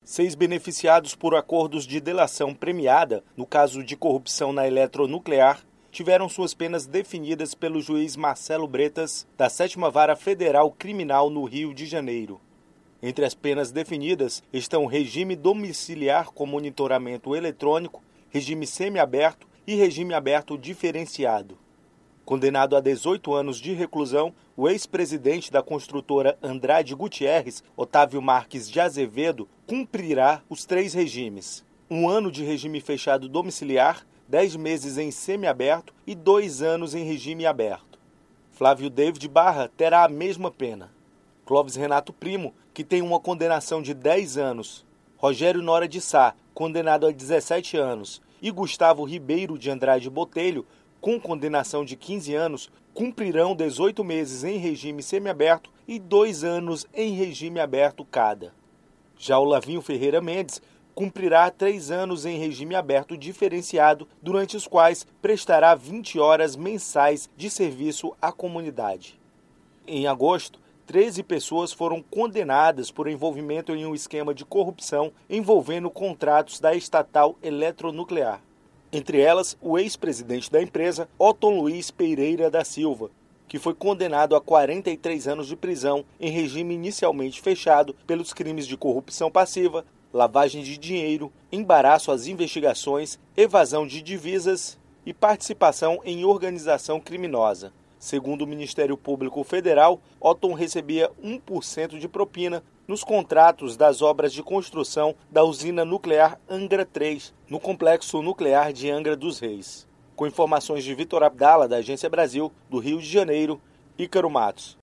6 beneficiados por acordos de delação premiada, no caso de corrupção na eletronuclear, tiveram suas penas definidas pelo juiz Marcelo Bretas, da 7ª Vara Federal Criminal no Rio de Janeiro. Entre as penas definidas estão regime domiciliar com monitoramento eletrônico, regime semiaberto e regime aberto diferenciado. Condenado a 18 anos de reclusão, o ex-presidente da construtora Andrade Gutierrez, Otávio Marques de Azevedo, cumprirá os 3 regimes: 1 ano de regime fechado domiciliar, 10 meses em semiaberto e 2 anos em regime aberto. Flávio David Barra terá a mesma pena. Clóvis Renato Primo, que tem uma condenação de 10 anos. Rogério Nora de Sá, condenado a 17 anos. E Gustavo Ribeiro de Andrade Botelho, com condenação de 15 anos, cumprirão 18 meses em regime semiaberto e 2 anos em regime aberto cada. Já o Lavinho Ferreira Mendes cumprirá 3 anos em regime aberto diferenciado, durante os quais prestará 20 horas mensais de serviço à comunidade. Em agosto, 13 pessoas foram condenadas por envolvimento em um esquema de corrupção envolvendo contratos da estatal eletronuclear. Entre elas, o ex-presidente da empresa, Otton Luiz Pereira da Silva, que foi condenado a 43 anos de prisão em regime inicialmente fechado pelos crimes de corrupção passiva, lavagem de dinheiro, embaraço às investigações, evasão de divisas e participação em organização criminosa. Segundo o Ministério Público Federal, Otton recebia 1% de propina nos contratos das obras de construção da usina nuclear Angra 3, no complexo nuclear de Angra dos Reis. Com informações de Vitor Abdala, da Agência Brasil, do Rio de Janeiro, Ícaro Matos.